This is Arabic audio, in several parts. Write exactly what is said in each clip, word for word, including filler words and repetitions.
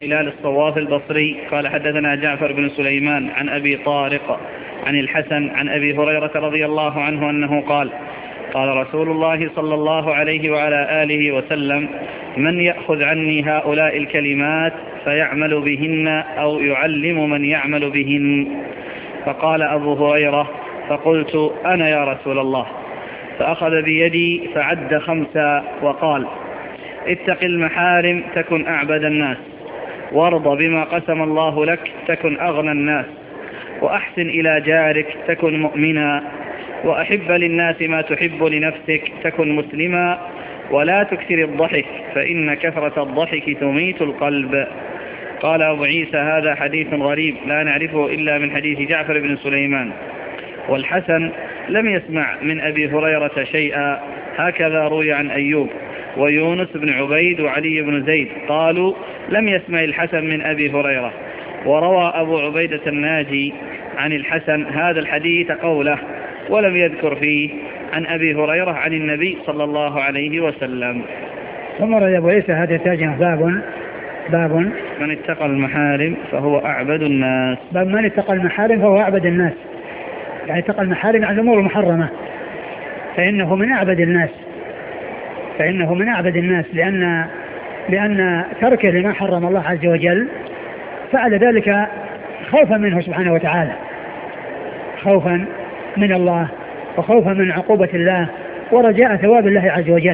هلال الصواف البصري قال حدثنا جعفر بن سليمان عن أبي طارق عن الحسن عن أبي هريرة رضي الله عنه أنه قال قال رسول الله صلى الله عليه وعلى آله وسلم: من يأخذ عني هؤلاء الكلمات فيعمل بهن أو يعلم من يعمل بهن. فقال أبو هريرة: فقلت: أنا يا رسول الله. فأخذ بيدي فعد خمسا وقال: اتق المحارم تكن أعبد الناس، وارض بما قسم الله لك تكن أغنى الناس، وأحسن إلى جارك تكن مؤمنا، وأحب للناس ما تحب لنفسك تكن مسلما، ولا تكثر الضحك فإن كثرة الضحك تميت القلب. قال أبو عيسى: هذا حديث غريب لا نعرفه إلا من حديث جعفر بن سليمان. والحسن لم يسمع من أبي هريرة شيئا، هكذا روي عن أيوب ويونس بن عبيد وعلي بن زيد قالوا لم يسمع الحسن من أبي هريرة. وروى أبو عبيدة الناجي عن الحسن هذا الحديث قوله، ولم يذكر فيه عن أبي هريرة عن النبي صلى الله عليه وسلم. ثم رأي أبو عيسى هذا تاجه باب باب من اتقى المحارم فهو أعبد الناس. باب من اتقى المحارم فهو أعبد الناس، يعني اتقى المحارم عن الأمور المحرمة فإنه من أعبد الناس فإنه من أعبد الناس لأن لأن تركه لما حرم الله عز وجل فعل ذلك خوفا منه سبحانه وتعالى، خوفا من الله وخوفا من عقوبة الله ورجاء ثواب الله عز وجل.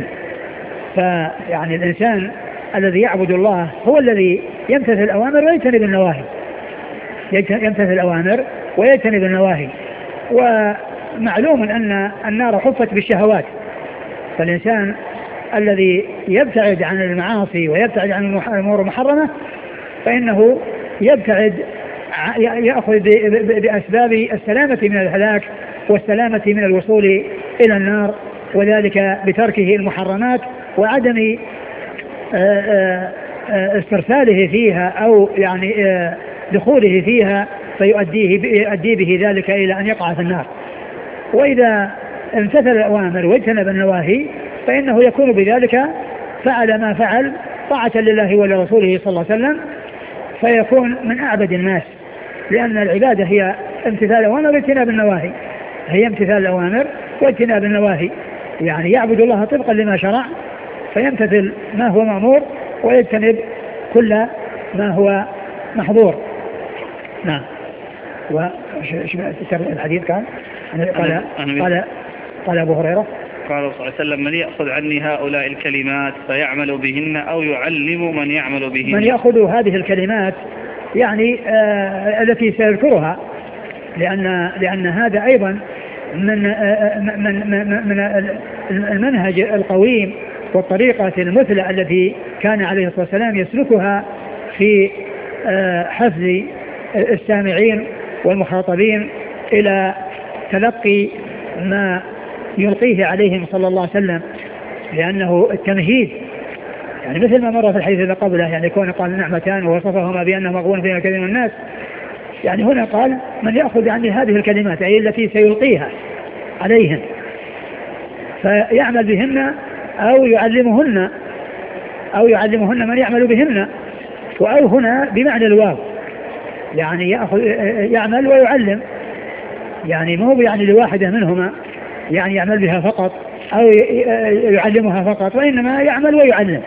فيعني الإنسان الذي يعبد الله هو الذي يمتثل الأوامر ويجتنب النواهي يمتثل الأوامر ويجتنب النواهي. ومعلوم أن النار حفت بالشهوات، فالإنسان الذي يبتعد عن المعاصي ويبتعد عن الأمور المحرمة فإنه يبتعد يأخذ بأسباب السلامة من الهلاك والسلامة من الوصول إلى النار، وذلك بتركه المحرمات وعدم استرساله فيها أو يعني دخوله فيها فيؤديه يؤدي به ذلك إلى أن يقع في النار. وإذا امتثل الأوامر واجتنب النواهي فإنه يكون بذلك فعل ما فعل طاعة لله ولرسوله صلى الله عليه وسلم، فيكون من أعبد الناس، لأن العبادة هي امتثال الأوامر واجتناب النواهي، هي امتثال الأوامر واجتناب النواهي، يعني يعبد الله طبقا لما شرع فيمتثل ما هو مأمور ويجتنب كل ما هو محظور. نعم. وش الحديث كان؟ قال قال قال أبو هريرة قال صلى الله عليه وسلم: من يأخذ عني هؤلاء الكلمات فيعمل بهن أو يعلم من يعمل بهن. من يأخذ هذه الكلمات يعني آه التي سيذكرها، لأن لأن هذا أيضا من آه من من, من المنهج القويم والطريقة المثلى التي كان عليه الصلاة والسلام يسلكها في آه حفظ السامعين والمخاطبين إلى تلقي ما يلقيه عليهم صلى الله عليه وسلم، لأنه التمهيد يعني مثل ما مر في الحديث الذي قبله، يعني كون قال نعمتان ووصفهما بأنه مغبون فيها كثير من الناس، يعني هنا قال من يأخذ عني هذه الكلمات أي التي سيلقيها عليهم فيعمل بهن أو يعلمهن أو يعلمهن من يعمل بهن، وأو هنا بمعنى الواو، يعني يأخذ يعمل ويعلم، يعني مو يعني لواحدة منهما يعني يعمل بها فقط أو يعلمها فقط، وإنما يعمل ويعلم،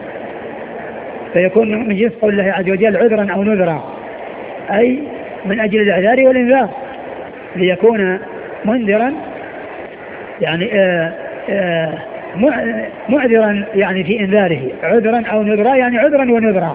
فيكون من جنس قول الله عز وجل عذرا أو نذرا، أي من أجل الإعذار والإنذار، ليكون منذرا يعني آآ آآ معذرا يعني في إنذاره، عذرا أو نذرا يعني عذرا ونذرا،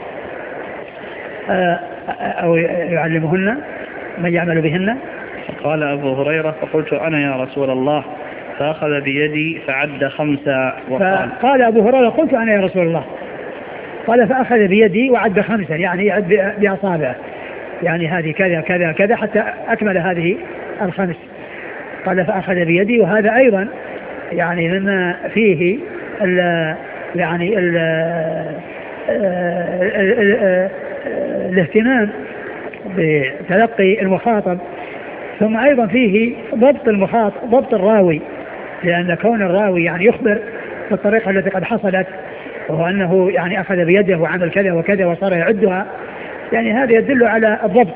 أو يعلمهن من يعمل بهن. قال أبو هريرة: فقلت: أنا يا رسول الله. فأخذ بيدي فعد خمسة وقال قال أبو هريرة: قلت: أنا يا رسول الله. قال فأخذ بيدي وعد خمسا، يعني يعد بأصابعه، يعني هذه كذا كذا كذا حتى أكمل هذه الخمس. قال فأخذ بيدي، وهذا أيضا يعني مما فيه ال يعني ال الاهتمام بتلقي المخاطب، ثم أيضا فيه ضبط المخاطب ضبط الراوي، لأن كون الراوي يعني يخبر بالطريقة التي قد حصلت وهو أنه يعني أخذ بيده وعمل كذا وكذا وصار يعدها، يعني هذا يدل على الضبط،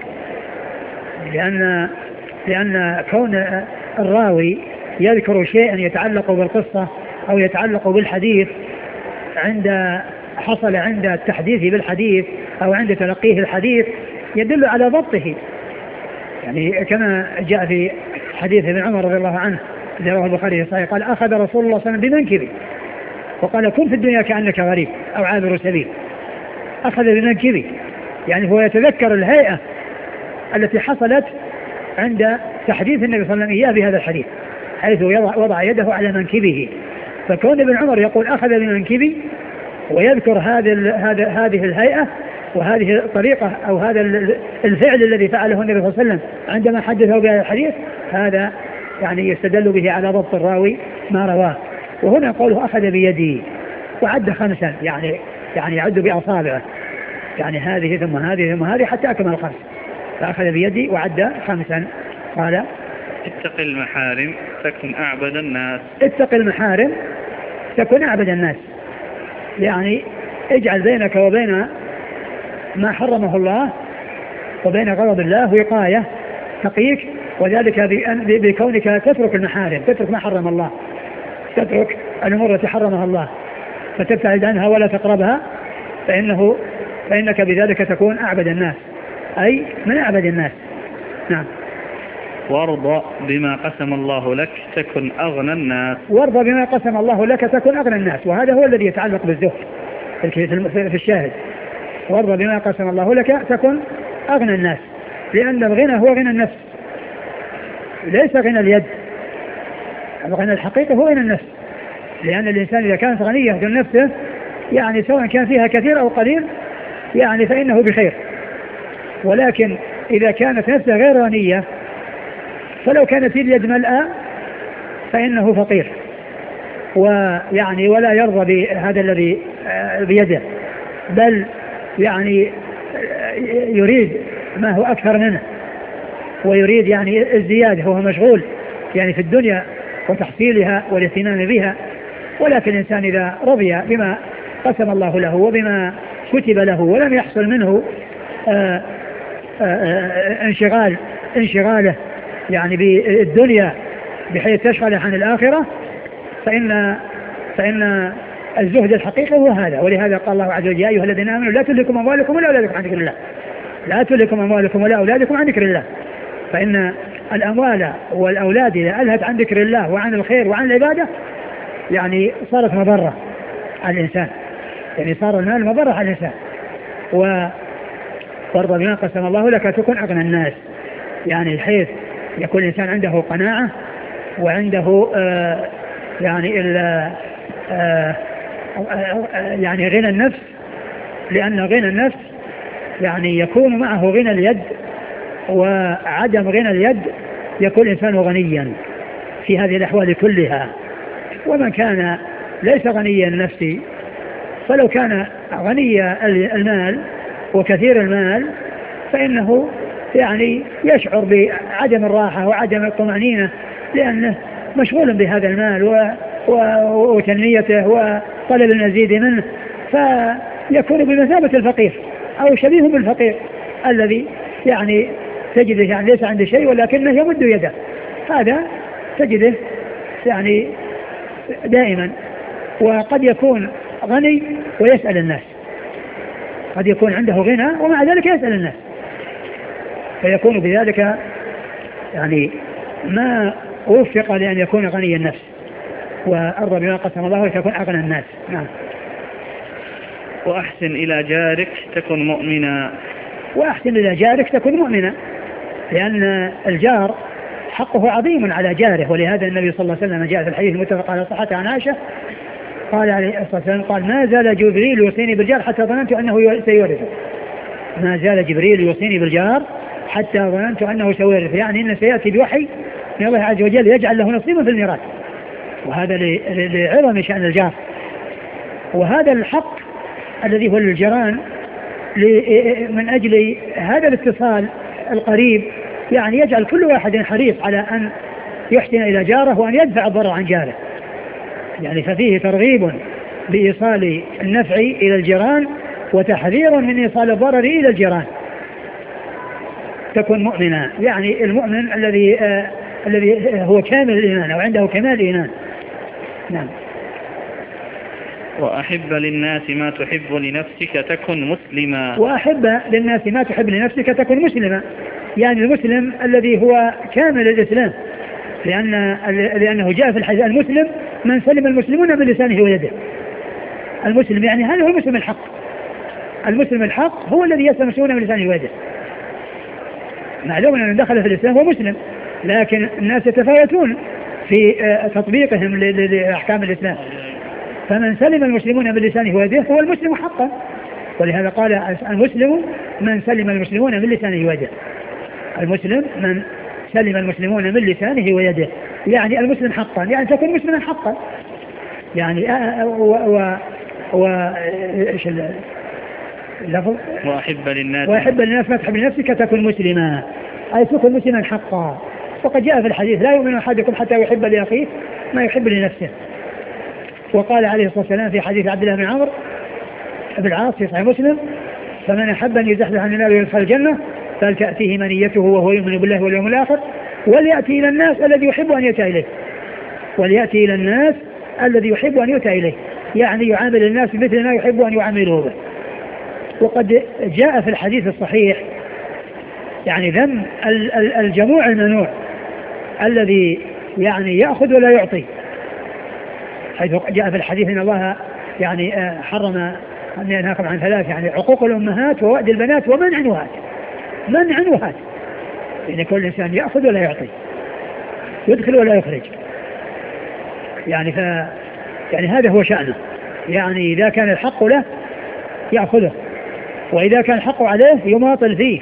لأن لأن كون الراوي يذكر شيئا يتعلق بالقصة أو يتعلق بالحديث عند حصل عند التحديث بالحديث أو عند تلقيه الحديث يدل على ضبطه، يعني كما جاء في حديث ابن عمر رضي الله عنه الذي رواه البخاري في صحيح قال أخذ رسول الله صلى الله عليه وسلم بمنكبي وقال كن في الدنيا كأنك غريب أو عابر سبيل. أخذ بمنكبي يعني هو يتذكر الهيئة التي حصلت عند تحديث النبي صلى الله عليه وسلم إياه بهذا الحديث، حيث وضع يده على منكبه. فكون ابن عمر يقول أخذ بمنكبي ويذكر هذه هذا هذه الهيئة وهذه الطريقة أو هذا الفعل الذي فعله النبي صلى الله عليه وسلم عندما حدثه بهذا الحديث، هذا يعني يستدل به على ضبط الراوي ما رواه. وهنا قوله أخذ بيدي وعد خمسا، يعني يعني يعد بأصابعه، يعني هذه ثم هذه ثم هذه حتى أكمل خمس، فأخذ بيدي وعد خمسا. قال اتق المحارم تكن أعبد الناس. اتق المحارم تكن أعبد الناس، يعني اجعل بينك وبين ما حرمه الله وبين غضب الله وقاية تقيك، وذلك بكونك تترك المحارم، تترك ما حرم الله، تترك الأمور التي حرمها الله فتبتعد عنها ولا تقربها، فإنه فإنك بذلك تكون أعبد الناس، أي من أعبد الناس. نعم. وارضى بما قسم الله لك تكن أغنى الناس. وارضى بما قسم الله لك تكن أغنى الناس، وهذا هو الذي يتعلق بالزهد في الشاهد. وارضى بما قسم الله لك تكن أغنى الناس، لأن الغنى هو غنى النفس ليس غنى اليد. الغنى الحقيقي هو غنى النفس، لأن الإنسان إذا كانت غنية في نفسه يعني سواء كان فيها كثير أو قليل يعني فإنه بخير، ولكن إذا كانت نفسه غير غنية فلو كانت في اليد ملأى فإنه فقير، ويعني ولا يرضى بهذا الذي بيده، بل يعني يريد ما هو أكثر منه، ويريد يعني الزيادة، وهو مشغول يعني في الدنيا وتحصيلها والاهتمام بها. ولكن الإنسان إذا رضي بما قسم الله له وبما كتب له ولم يحصل منه آآ آآ انشغال انشغاله يعني بالدنيا بحيث تشغل عن الآخرة، فإن فإن الزهد الحقيقي هو هذا. ولهذا قال الله عز وجل يا أيها الذين آمنوا لا تلهكم أموالكم ولا أولادكم عن ذكر الله، لا تلهكم أموالكم ولا أولادكم عن ذكر الله، فإن الأموال والأولاد إذا ألهت عن ذكر الله وعن الخير وعن العبادة يعني صارت مضرة على الإنسان، يعني صار المال مضرة على الإنسان. وارضى بما قسم الله لك تكن أغنى الناس، يعني الحيث يكون الإنسان عنده قناعة وعنده آه يعني آه آه يعني غنى النفس، لأن غنى النفس يعني يكون معه غنى اليد، وعدم غنى اليد يكون الإنسان غنيا في هذه الأحوال كلها. ومن كان ليس غنيا النفس فلو كان غني المال وكثير المال فإنه يعني يشعر بعدم الراحة وعدم الطمأنينة، لأنه مشغول بهذا المال و... و... وتنميته وطلب المزيد منه، فيكون بمثابة الفقير أو شبيه بالفقير الذي يعني تجده يعني ليس عنده شيء ولكنه يمد يده، هذا تجده يعني دائما. وقد يكون غني ويسأل الناس، قد يكون عنده غنى ومع ذلك يسأل الناس، فيكون بذلك يعني ما وفق لأن يكون غني النفس. وأرضى بما قسم الله وتكون أغنى الناس. نعم. وأحسن إلى جارك تكن مؤمنا. وأحسن إلى جارك تكن مؤمنا، لأن الجار حقه عظيم على جاره. ولهذا النبي صلى الله عليه وسلم جاء في الحديث المتفق على صحته عن عائشة قال عليه الصلاة والسلام قال ما زال جبريل يوصيني بالجار حتى ظننت أنه سيورثه. ما زال جبريل يوصيني بالجار حتى ظننت أنه سيورثه، يعني إن سيأتي بوحي من الله عز وجل يجعل له نصيبا في الميراث، وهذا لعظم شأن الجار. وهذا الحق الذي هو للجيران من أجل هذا الاتصال القريب، يعني يجعل كل واحد حريص على أن يحسن إلى جاره وأن يدفع الضرر عن جاره، يعني ففيه ترغيب بإيصال النفع إلى الجيران وتحذير من إيصال الضرر إلى الجيران تكون مؤمنا. يعني المؤمن الذي آه الذي هو كامل الإيمان أو عنده كمال الإيمان. نعم. وأحب للناس ما تحب لنفسك تكن مسلما. وأحب للناس ما تحب لنفسك تكن مسلما، يعني المسلم الذي هو كامل الإسلام، لأن لأنه جاء في الحديث المسلم من سلم المسلمون من لسانه ويده. المسلم يعني هذا هو المسلم الحق. المسلم الحق هو الذي يسلم المسلمون من لسانه ويده. معلوم أن دخل في الإسلام هو مسلم، لكن الناس يتفاوتون في تطبيقهم لأحكام الإسلام، فمن سلم المسلمون من لسانه ويده هو المسلم حقا. ولهذا قال المسلم من سلم المسلمون من لسانه ويده. المسلم من سلم المسلمون من لسانه ويده، يعني المسلم حقا، يعني تكون مسلما حقا. يعني و و و ايش اللفظ؟ واحب للناس واحب للناس ما تحب لنفسك تكون مسلما، اي تكون مسلما حقا. وقد جاء في الحديث لا يؤمن احدكم حتى يحب لاخيه ما يحب لنفسه. وقال عليه الصلاه والسلام في حديث عبد الله بن عمرو بن العاص في صحيح مسلم: فمن احب ان يزحزح عن النار ويدخل الجنه فلتأتيه منيته وهو يؤمن بالله واليوم الآخر وليأتي إلى الناس الذي يحب أن يؤتى إليه. وليأتي إلى الناس الذي يحب أن يؤتى إليه، يعني يعامل الناس مثل ما يحب أن يعاملوه به. وقد جاء في الحديث الصحيح يعني ذم الجموع المنوع الذي يعني يأخذ ولا يعطي، حيث جاء في الحديث إن الله يعني حرم أن ينهاكم عن ثلاث، يعني عقوق الأمهات ووأد البنات ومنع وهات. منع وهات، يعني كل إنسان يأخذ ولا يعطي، يدخل ولا يخرج، يعني ف يعني هذا هو شأنه. يعني إذا كان الحق له يأخذه، وإذا كان الحق عليه يماطل فيه،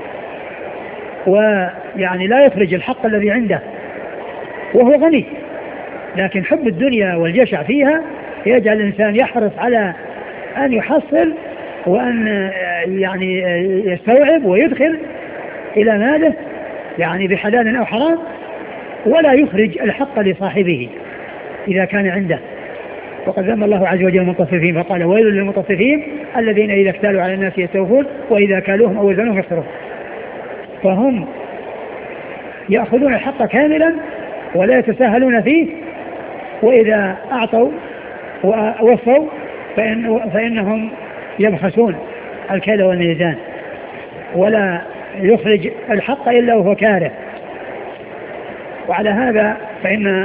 ويعني لا يخرج الحق الذي عنده وهو غني. لكن حب الدنيا والجشع فيها يجعل الإنسان يحرص على أن يحصل وأن يعني يستوعب ويدخل إلى ماله يعني بحلال أو حرام، ولا يخرج الحق لصاحبه إذا كان عنده. وقد ذم الله عز وجل المطففين فقال: ويل للمطففين الذين إذا اكتالوا على الناس يستوفون وإذا كالوهم أو وزنوهم يخسرون. فهم يأخذون الحق كاملا ولا يتساهلون فيه، وإذا أعطوا ووفوا فإن فإنهم يبخسون الكيل والميزان، ولا يخرج الحق إلا وهو كاره. وعلى هذا فإن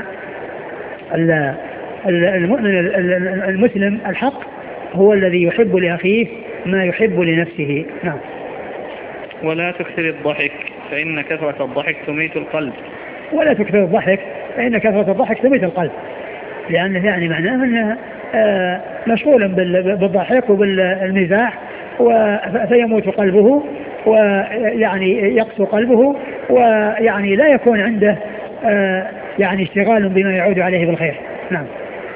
المؤمن المسلم الحق هو الذي يحب لأخيه ما يحب لنفسه. نعم. ولا تكثر الضحك فإن كثرة الضحك تميت القلب. ولا تكثر الضحك فإن كثرة الضحك تميت القلب، لأنه يعني معناه أنه مشغول بالضحك وبالمزاح فيموت قلبه، ويعني يقسو قلبه، ويعني لا يكون عنده يعني اشتغال بما يعود عليه بالخير. نعم.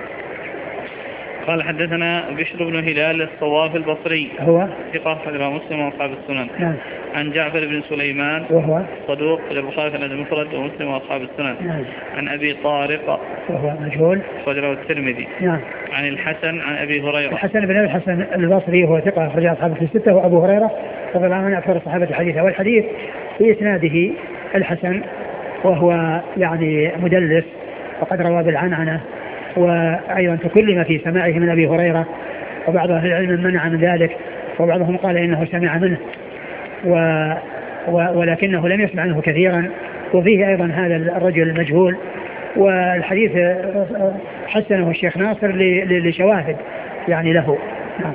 قال: حدثنا بشر بن هلال الصواف البصري هو ثقة رواه مسلم وأصحاب السنن. نعم. عن جعفر بن سليمان وهو صدوق للبخاري في المفرد ومسلم وأصحاب السنن. نعم. عن أبي طارق وهو مجهول رواه الترمذي. نعم. عن الحسن عن أبي هريرة. الحسن بن أبي الحسن البصري هو ثقة أخرج أصحابه في الستة، وأبو هريرة رضي الله عنه أكثر الصحابة حديثا. والحديث في إسناده الحسن وهو يعني مدلس وقد روى بالعنعنة، وأيضا تكلم في سماعه من أبي هريرة، وبعض أهل العلم منع من ذلك، وبعضهم قال إنه سمع منه و ولكنه لم يسمع عنه كثيرا. وفيه أيضا هذا الرجل المجهول، والحديث حسنه الشيخ ناصر لشواهد يعني له. نعم.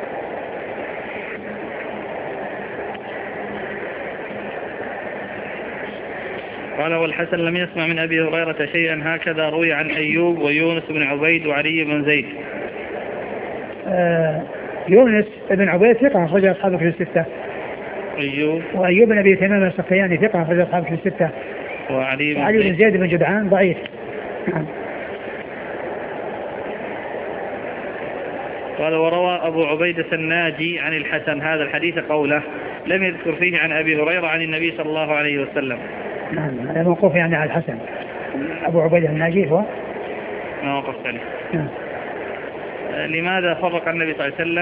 قال: والحسن لم يسمع من أبي هريرة شيئا هكذا روي عن أيوب ويونس بن عبيد وعلي بن زيد. آه يونس بن عبيد ثقة أخرج أصحابه في الستة. أيوب وأيوب بن أبي تمام السختياني ثقة أخرج أصحابه في الستة. وعلي بن, وعلي بن زيد بن جدعان ضعيف. نعم. قال: وروى أبو عبيدة الناجي عن الحسن هذا الحديث قوله لم يذكر فيه عن أبي هريرة عن النبي صلى الله عليه وسلم. نعم. هذا موقوف يعني على الحسن. أبو عبيدة الناجي هو ما وقفت عليه. نعم. لماذا فرق النبي صلى الله عليه وسلم